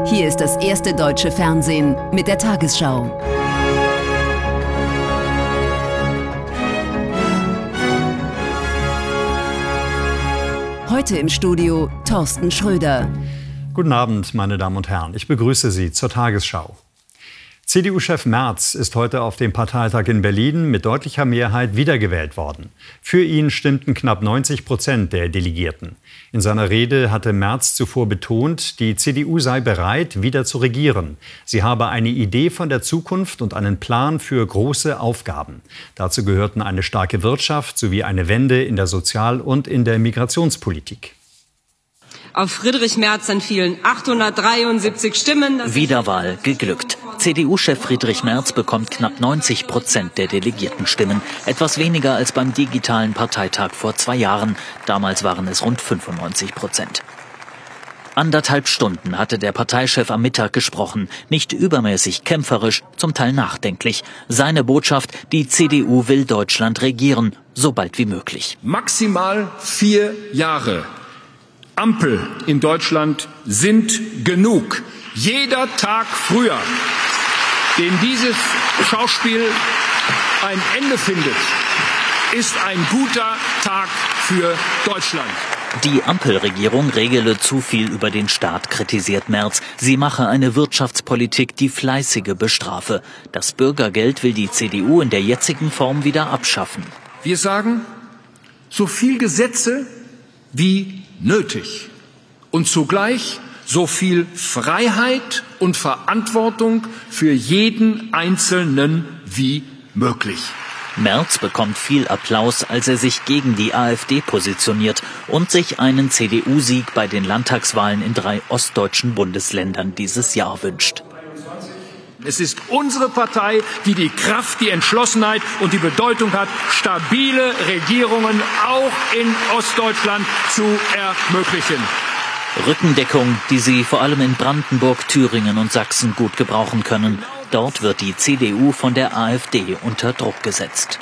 Hier ist das erste deutsche Fernsehen mit der Tagesschau. Heute im Studio Thorsten Schröder. Guten Abend, meine Damen und Herren. Ich begrüße Sie zur Tagesschau. CDU-Chef Merz ist heute auf dem Parteitag in Berlin mit deutlicher Mehrheit wiedergewählt worden. Für ihn stimmten knapp 90% der Delegierten. In seiner Rede hatte Merz zuvor betont, die CDU sei bereit, wieder zu regieren. Sie habe eine Idee von der Zukunft und einen Plan für große Aufgaben. Dazu gehörten eine starke Wirtschaft sowie eine Wende in der Sozial- und in der Migrationspolitik. Auf Friedrich Merz entfielen 873 Stimmen. Wiederwahl geglückt. CDU-Chef Friedrich Merz bekommt knapp 90% der Delegiertenstimmen. Etwas weniger als beim digitalen Parteitag vor 2 Jahren. Damals waren es rund 95%. 1,5 Stunden hatte der Parteichef am Mittag gesprochen. Nicht übermäßig kämpferisch, zum Teil nachdenklich. Seine Botschaft: Die CDU will Deutschland regieren, so bald wie möglich. Maximal 4 Jahre. Ampel in Deutschland sind genug. Jeder Tag früher, dem dieses Schauspiel ein Ende findet, ist ein guter Tag für Deutschland. Die Ampelregierung regele zu viel über den Staat, kritisiert Merz. Sie mache eine Wirtschaftspolitik, die Fleißige bestrafe. Das Bürgergeld will die CDU in der jetzigen Form wieder abschaffen. Wir sagen, so viel Gesetze wie nötig und zugleich so viel Freiheit und Verantwortung für jeden Einzelnen wie möglich. Merz bekommt viel Applaus, als er sich gegen die AfD positioniert und sich einen CDU-Sieg bei den Landtagswahlen in 3 ostdeutschen Bundesländern dieses Jahr wünscht. Es ist unsere Partei, die die Kraft, die Entschlossenheit und die Bedeutung hat, stabile Regierungen auch in Ostdeutschland zu ermöglichen. Rückendeckung, die sie vor allem in Brandenburg, Thüringen und Sachsen gut gebrauchen können. Dort wird die CDU von der AfD unter Druck gesetzt.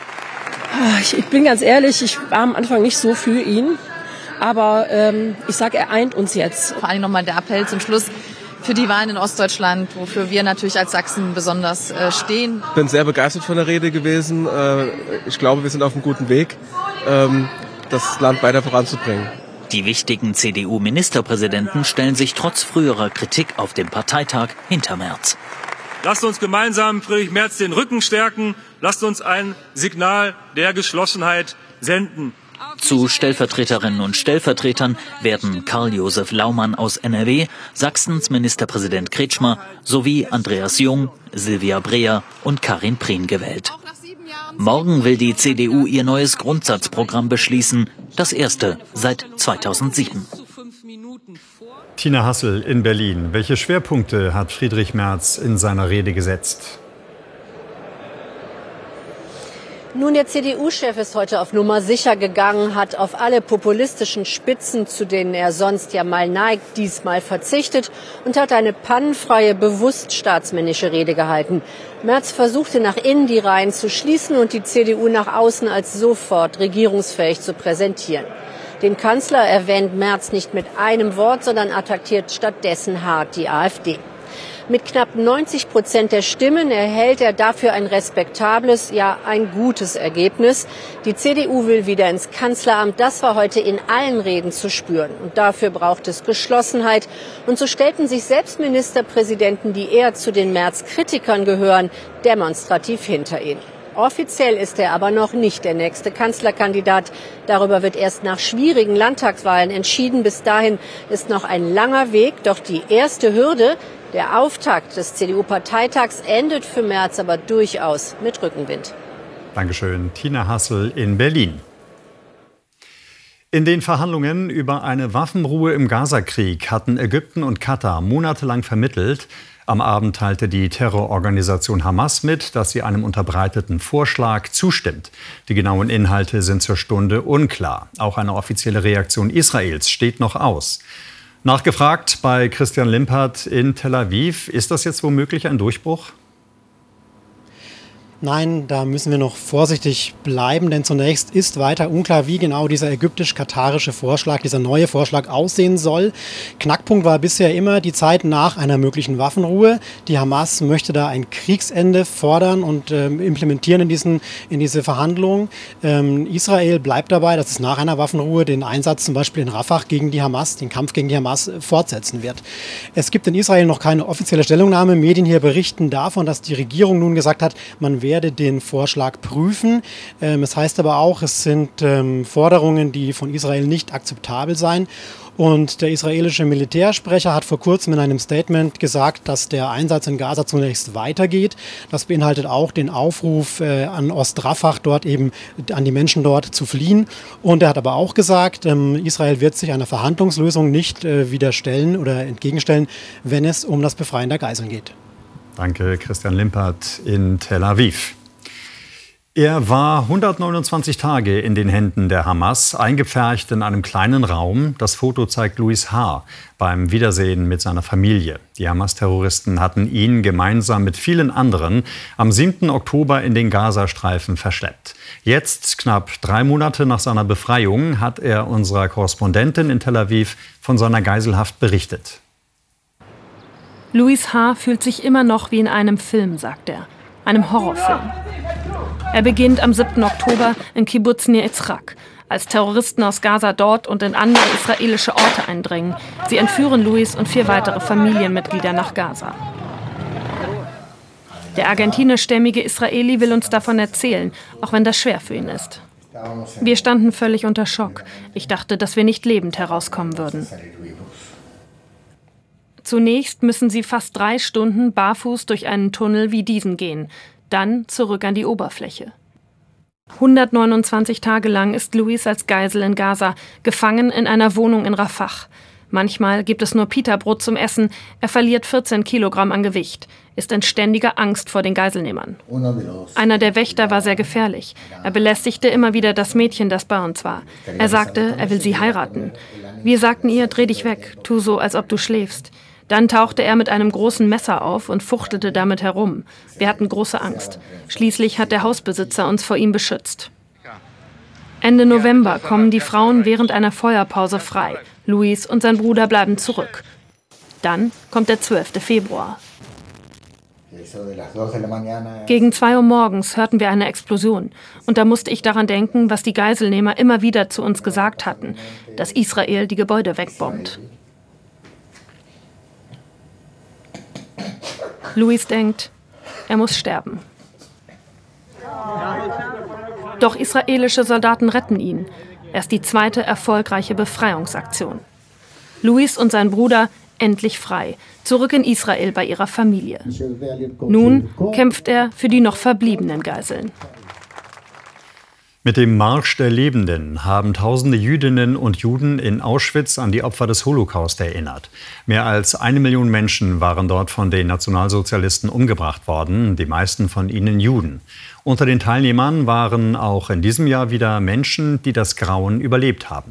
Ich bin ganz ehrlich, ich war am Anfang nicht so für ihn. Aber ich sage, er eint uns jetzt. Vor allem nochmal der Appell zum Schluss für die Wahlen in Ostdeutschland, wofür wir natürlich als Sachsen besonders stehen. Ich bin sehr begeistert von der Rede gewesen. Ich glaube, wir sind auf einem guten Weg, das Land weiter voranzubringen. Die wichtigen CDU-Ministerpräsidenten stellen sich trotz früherer Kritik auf dem Parteitag hinter Merz. Lasst uns gemeinsam Friedrich Merz den Rücken stärken. Lasst uns ein Signal der Geschlossenheit senden. Zu Stellvertreterinnen und Stellvertretern werden Karl-Josef Laumann aus NRW, Sachsens Ministerpräsident Kretschmer sowie Andreas Jung, Silvia Breer und Karin Prien gewählt. Morgen will die CDU ihr neues Grundsatzprogramm beschließen, das erste seit 2007. Tina Hassel in Berlin. Welche Schwerpunkte hat Friedrich Merz in seiner Rede gesetzt? Nun, der CDU-Chef ist heute auf Nummer sicher gegangen, hat auf alle populistischen Spitzen, zu denen er sonst ja mal neigt, diesmal verzichtet und hat eine pannenfreie, bewusst staatsmännische Rede gehalten. Merz versuchte nach innen die Reihen zu schließen und die CDU nach außen als sofort regierungsfähig zu präsentieren. Den Kanzler erwähnt Merz nicht mit einem Wort, sondern attackiert stattdessen hart die AfD. Mit knapp 90% der Stimmen erhält er dafür ein respektables, ja ein gutes Ergebnis. Die CDU will wieder ins Kanzleramt. Das war heute in allen Reden zu spüren. Und dafür braucht es Geschlossenheit. Und so stellten sich selbst Ministerpräsidenten, die eher zu den Merz-Kritikern gehören, demonstrativ hinter ihn. Offiziell ist er aber noch nicht der nächste Kanzlerkandidat. Darüber wird erst nach schwierigen Landtagswahlen entschieden. Bis dahin ist noch ein langer Weg. Doch die erste Hürde, der Auftakt des CDU-Parteitags, endet für Merz aber durchaus mit Rückenwind. Dankeschön, Tina Hassel in Berlin. In den Verhandlungen über eine Waffenruhe im Gazakrieg hatten Ägypten und Katar monatelang vermittelt. Am Abend teilte die Terrororganisation Hamas mit, dass sie einem unterbreiteten Vorschlag zustimmt. Die genauen Inhalte sind zur Stunde unklar. Auch eine offizielle Reaktion Israels steht noch aus. Nachgefragt bei Christian Limpert in Tel Aviv. Ist das jetzt womöglich ein Durchbruch? Nein, da müssen wir noch vorsichtig bleiben, denn zunächst ist weiter unklar, wie genau dieser ägyptisch-katarische Vorschlag, dieser neue Vorschlag aussehen soll. Knackpunkt war bisher immer die Zeit nach einer möglichen Waffenruhe. Die Hamas möchte da ein Kriegsende fordern und implementieren in diese Verhandlungen. Israel bleibt dabei, dass es nach einer Waffenruhe den Einsatz zum Beispiel in Rafah gegen die Hamas, den Kampf gegen die Hamas fortsetzen wird. Es gibt in Israel noch keine offizielle Stellungnahme. Medien hier berichten davon, dass die Regierung nun gesagt hat, man werde den Vorschlag prüfen. Es heißt aber auch, es sind Forderungen, die von Israel nicht akzeptabel seien. Und der israelische Militärsprecher hat vor kurzem in einem Statement gesagt, dass der Einsatz in Gaza zunächst weitergeht. Das beinhaltet auch den Aufruf an Ostrafah, dort eben an die Menschen dort zu fliehen. Und er hat aber auch gesagt, Israel wird sich einer Verhandlungslösung nicht widerstellen oder entgegenstellen, wenn es um das Befreien der Geiseln geht. Danke, Christian Limpert in Tel Aviv. Er war 129 Tage in den Händen der Hamas, eingepfercht in einem kleinen Raum. Das Foto zeigt Louis H. beim Wiedersehen mit seiner Familie. Die Hamas-Terroristen hatten ihn gemeinsam mit vielen anderen am 7. Oktober in den Gazastreifen verschleppt. Jetzt, knapp 3 Monate nach seiner Befreiung, hat er unserer Korrespondentin in Tel Aviv von seiner Geiselhaft berichtet. Louis H. fühlt sich immer noch wie in einem Film, sagt er. Einem Horrorfilm. Er beginnt am 7. Oktober in Kibbutz Nir Yitzchak, als Terroristen aus Gaza dort und in andere israelische Orte eindringen. Sie entführen Louis und 4 weitere Familienmitglieder nach Gaza. Der argentinischstämmige Israeli will uns davon erzählen, auch wenn das schwer für ihn ist. Wir standen völlig unter Schock. Ich dachte, dass wir nicht lebend herauskommen würden. Zunächst müssen sie fast 3 Stunden barfuß durch einen Tunnel wie diesen gehen. Dann zurück an die Oberfläche. 129 Tage lang ist Louis als Geisel in Gaza, gefangen in einer Wohnung in Rafah. Manchmal gibt es nur Pita-Brot zum Essen. Er verliert 14 Kilogramm an Gewicht, ist in ständiger Angst vor den Geiselnehmern. Einer der Wächter war sehr gefährlich. Er belästigte immer wieder das Mädchen, das bei uns war. Er sagte, er will sie heiraten. Wir sagten ihr, dreh dich weg, tu so, als ob du schläfst. Dann tauchte er mit einem großen Messer auf und fuchtelte damit herum. Wir hatten große Angst. Schließlich hat der Hausbesitzer uns vor ihm beschützt. Ende November kommen die Frauen während einer Feuerpause frei. Louis und sein Bruder bleiben zurück. Dann kommt der 12. Februar. Gegen 2 Uhr morgens hörten wir eine Explosion. Und da musste ich daran denken, was die Geiselnehmer immer wieder zu uns gesagt hatten, dass Israel die Gebäude wegbombt. Louis denkt, er muss sterben. Doch israelische Soldaten retten ihn. Erst die 2. erfolgreiche Befreiungsaktion. Louis und sein Bruder endlich frei, zurück in Israel bei ihrer Familie. Nun kämpft er für die noch verbliebenen Geiseln. Mit dem Marsch der Lebenden haben tausende Jüdinnen und Juden in Auschwitz an die Opfer des Holocaust erinnert. Mehr als 1 Million Menschen waren dort von den Nationalsozialisten umgebracht worden, die meisten von ihnen Juden. Unter den Teilnehmern waren auch in diesem Jahr wieder Menschen, die das Grauen überlebt haben.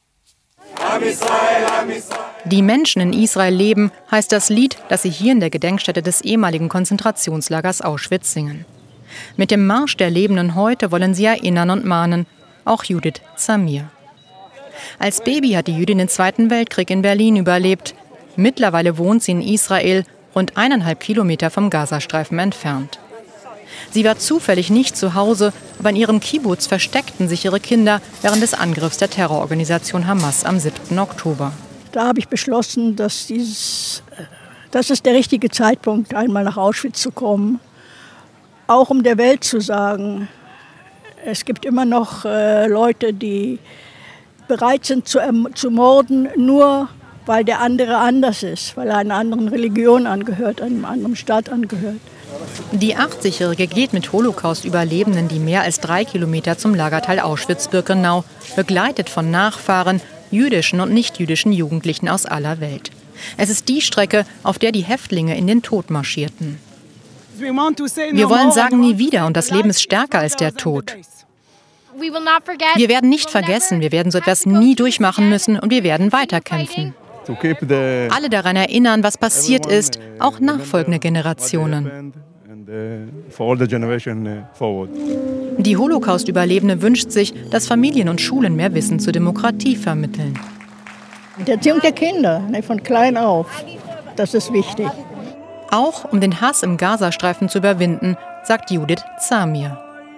Die Menschen in Israel leben, heißt das Lied, das sie hier in der Gedenkstätte des ehemaligen Konzentrationslagers Auschwitz singen. Mit dem Marsch der Lebenden heute wollen sie erinnern und mahnen, auch Judith Zamir. Als Baby hat die Jüdin den 2. Weltkrieg in Berlin überlebt. Mittlerweile wohnt sie in Israel, rund 1,5 Kilometer vom Gazastreifen entfernt. Sie war zufällig nicht zu Hause, aber in ihrem Kibbutz versteckten sich ihre Kinder während des Angriffs der Terrororganisation Hamas am 7. Oktober. Da habe ich beschlossen, das ist der richtige Zeitpunkt, einmal nach Auschwitz zu kommen. Auch um der Welt zu sagen, es gibt immer noch Leute, die bereit sind zu morden, nur weil der andere anders ist, weil er einer anderen Religion angehört, einem anderen Staat angehört. Die 80-Jährige geht mit Holocaust-Überlebenden die mehr als 3 Kilometer zum Lagerteil Auschwitz-Birkenau, begleitet von Nachfahren, jüdischen und nichtjüdischen Jugendlichen aus aller Welt. Es ist die Strecke, auf der die Häftlinge in den Tod marschierten. Wir wollen sagen, nie wieder, und das Leben ist stärker als der Tod. Wir werden nicht vergessen, wir werden so etwas nie durchmachen müssen und wir werden weiterkämpfen. Alle daran erinnern, was passiert ist, auch nachfolgende Generationen. Die Holocaust-Überlebende wünscht sich, dass Familien und Schulen mehr Wissen zur Demokratie vermitteln. Die Erziehung der Kinder, von klein auf, das ist wichtig. Auch um den Hass im Gazastreifen zu überwinden, sagt Judith Zamir.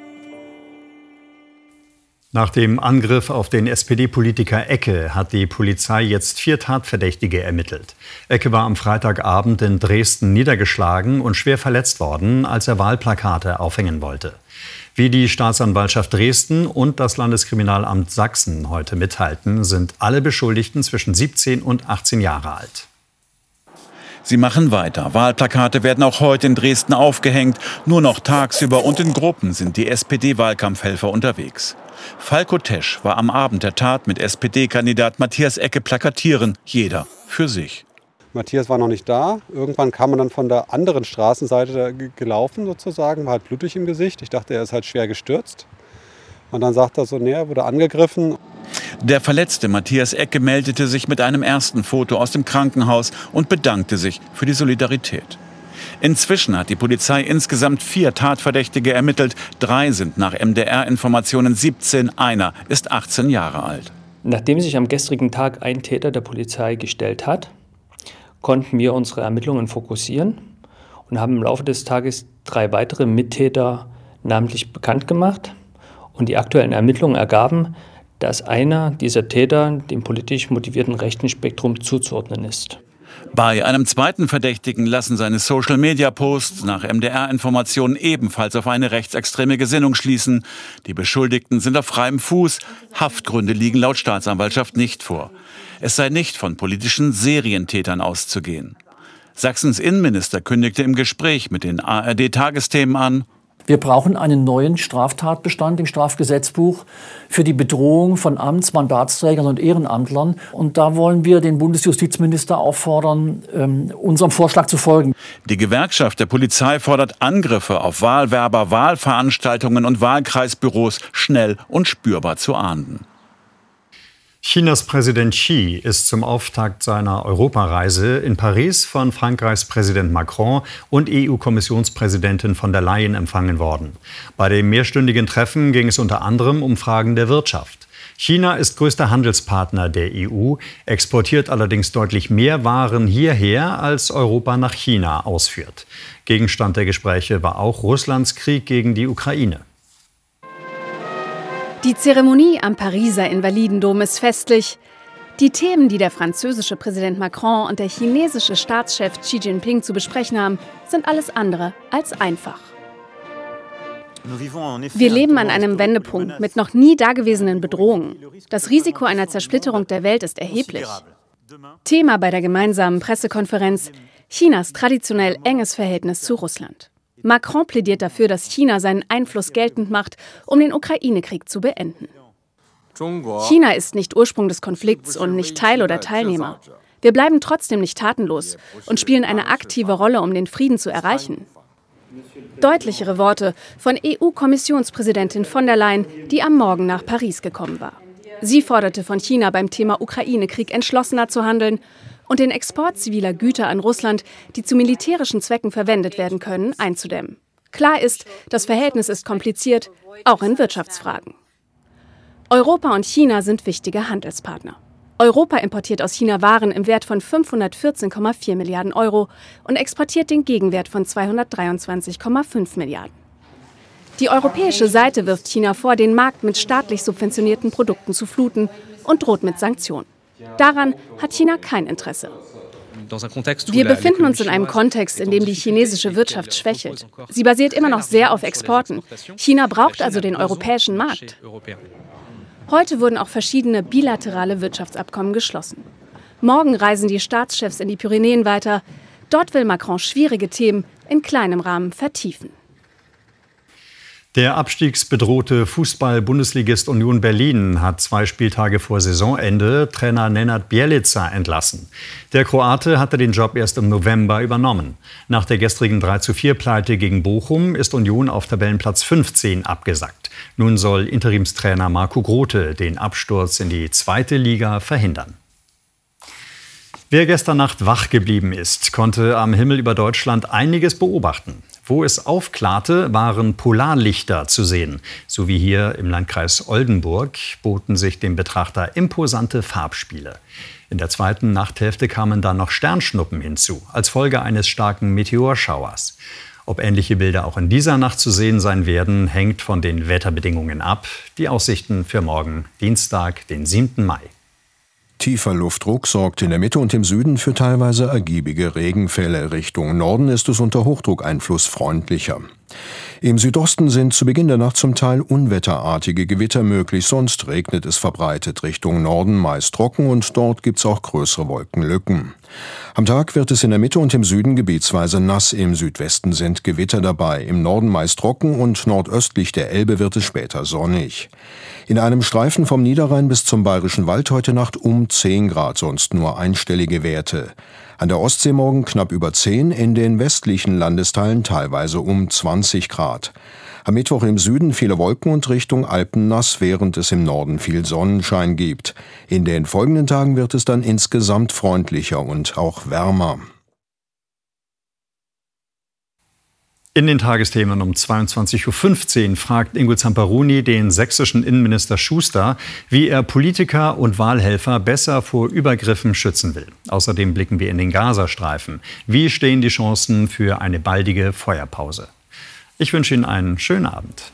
Nach dem Angriff auf den SPD-Politiker Ecke hat die Polizei jetzt 4 Tatverdächtige ermittelt. Ecke war am Freitagabend in Dresden niedergeschlagen und schwer verletzt worden, als er Wahlplakate aufhängen wollte. Wie die Staatsanwaltschaft Dresden und das Landeskriminalamt Sachsen heute mitteilten, sind alle Beschuldigten zwischen 17 und 18 Jahre alt. Sie machen weiter. Wahlplakate werden auch heute in Dresden aufgehängt. Nur noch tagsüber und in Gruppen sind die SPD-Wahlkampfhelfer unterwegs. Falko Tesch war am Abend der Tat mit SPD-Kandidat Matthias Ecke plakatieren. Jeder für sich. Matthias war noch nicht da. Irgendwann kam er dann von der anderen Straßenseite gelaufen sozusagen, war halt blutig im Gesicht. Ich dachte, er ist halt schwer gestürzt. Und dann sagt er so, er wurde angegriffen. Der verletzte Matthias Ecke meldete sich mit einem ersten Foto aus dem Krankenhaus und bedankte sich für die Solidarität. Inzwischen hat die Polizei insgesamt 4 Tatverdächtige ermittelt. 3 sind nach MDR-Informationen 17, einer ist 18 Jahre alt. Nachdem sich am gestrigen Tag ein Täter der Polizei gestellt hat, konnten wir unsere Ermittlungen fokussieren und haben im Laufe des Tages 3 weitere Mittäter namentlich bekannt gemacht. Und die aktuellen Ermittlungen ergaben, dass einer dieser Täter dem politisch motivierten rechten Spektrum zuzuordnen ist. Bei einem zweiten Verdächtigen lassen seine Social-Media-Posts nach MDR-Informationen ebenfalls auf eine rechtsextreme Gesinnung schließen. Die Beschuldigten sind auf freiem Fuß. Haftgründe liegen laut Staatsanwaltschaft nicht vor. Es sei nicht von politischen Serientätern auszugehen. Sachsens Innenminister kündigte im Gespräch mit den ARD-Tagesthemen an: Wir brauchen einen neuen Straftatbestand im Strafgesetzbuch für die Bedrohung von Amts-, Mandatsträgern und Ehrenamtlern. Und da wollen wir den Bundesjustizminister auffordern, unserem Vorschlag zu folgen. Die Gewerkschaft der Polizei fordert Angriffe auf Wahlwerber, Wahlveranstaltungen und Wahlkreisbüros schnell und spürbar zu ahnden. Chinas Präsident Xi ist zum Auftakt seiner Europareise in Paris von Frankreichs Präsident Macron und EU-Kommissionspräsidentin von der Leyen empfangen worden. Bei dem mehrstündigen Treffen ging es unter anderem um Fragen der Wirtschaft. China ist größter Handelspartner der EU, exportiert allerdings deutlich mehr Waren hierher, als Europa nach China ausführt. Gegenstand der Gespräche war auch Russlands Krieg gegen die Ukraine. Die Zeremonie am Pariser Invalidendom ist festlich. Die Themen, die der französische Präsident Macron und der chinesische Staatschef Xi Jinping zu besprechen haben, sind alles andere als einfach. Wir leben an einem Wendepunkt mit noch nie dagewesenen Bedrohungen. Das Risiko einer Zersplitterung der Welt ist erheblich. Thema bei der gemeinsamen Pressekonferenz: Chinas traditionell enges Verhältnis zu Russland. Macron plädiert dafür, dass China seinen Einfluss geltend macht, um den Ukraine-Krieg zu beenden. China ist nicht Ursprung des Konflikts und nicht Teil oder Teilnehmer. Wir bleiben trotzdem nicht tatenlos und spielen eine aktive Rolle, um den Frieden zu erreichen. Deutlichere Worte von EU-Kommissionspräsidentin von der Leyen, die am Morgen nach Paris gekommen war. Sie forderte von China beim Thema Ukraine-Krieg entschlossener zu handeln und den Export ziviler Güter an Russland, die zu militärischen Zwecken verwendet werden können, einzudämmen. Klar ist, das Verhältnis ist kompliziert, auch in Wirtschaftsfragen. Europa und China sind wichtige Handelspartner. Europa importiert aus China Waren im Wert von 514,4 Milliarden Euro und exportiert den Gegenwert von 223,5 Milliarden. Die europäische Seite wirft China vor, den Markt mit staatlich subventionierten Produkten zu fluten und droht mit Sanktionen. Daran hat China kein Interesse. Wir befinden uns in einem Kontext, in dem die chinesische Wirtschaft schwächelt. Sie basiert immer noch sehr auf Exporten. China braucht also den europäischen Markt. Heute wurden auch verschiedene bilaterale Wirtschaftsabkommen geschlossen. Morgen reisen die Staatschefs in die Pyrenäen weiter. Dort will Macron schwierige Themen in kleinem Rahmen vertiefen. Der abstiegsbedrohte Fußball-Bundesligist Union Berlin hat 2 Spieltage vor Saisonende Trainer Nenad Bjelica entlassen. Der Kroate hatte den Job erst im November übernommen. Nach der gestrigen 3:4-Pleite gegen Bochum ist Union auf Tabellenplatz 15 abgesackt. Nun soll Interimstrainer Marco Grote den Absturz in die 2. Liga verhindern. Wer gestern Nacht wach geblieben ist, konnte am Himmel über Deutschland einiges beobachten. Wo es aufklarte, waren Polarlichter zu sehen. So wie hier im Landkreis Oldenburg boten sich dem Betrachter imposante Farbspiele. In der zweiten Nachthälfte kamen dann noch Sternschnuppen hinzu, als Folge eines starken Meteorschauers. Ob ähnliche Bilder auch in dieser Nacht zu sehen sein werden, hängt von den Wetterbedingungen ab. Die Aussichten für morgen, Dienstag, den 7. Mai. Tiefer Luftdruck sorgt in der Mitte und im Süden für teilweise ergiebige Regenfälle. Richtung Norden ist es unter Hochdruckeinfluss freundlicher. Im Südosten sind zu Beginn der Nacht zum Teil unwetterartige Gewitter möglich, sonst regnet es verbreitet. Richtung Norden meist trocken und dort gibt's auch größere Wolkenlücken. Am Tag wird es in der Mitte und im Süden gebietsweise nass, im Südwesten sind Gewitter dabei, im Norden meist trocken und nordöstlich der Elbe wird es später sonnig. In einem Streifen vom Niederrhein bis zum Bayerischen Wald heute Nacht um 10 Grad, sonst nur einstellige Werte. An der Ostsee morgen knapp über 10, in den westlichen Landesteilen teilweise um 20 Grad. Am Mittwoch im Süden viele Wolken und Richtung Alpen nass, während es im Norden viel Sonnenschein gibt. In den folgenden Tagen wird es dann insgesamt freundlicher und auch wärmer. In den Tagesthemen um 22.15 Uhr fragt Ingo Zamperoni den sächsischen Innenminister Schuster, wie er Politiker und Wahlhelfer besser vor Übergriffen schützen will. Außerdem blicken wir in den Gazastreifen. Wie stehen die Chancen für eine baldige Feuerpause? Ich wünsche Ihnen einen schönen Abend.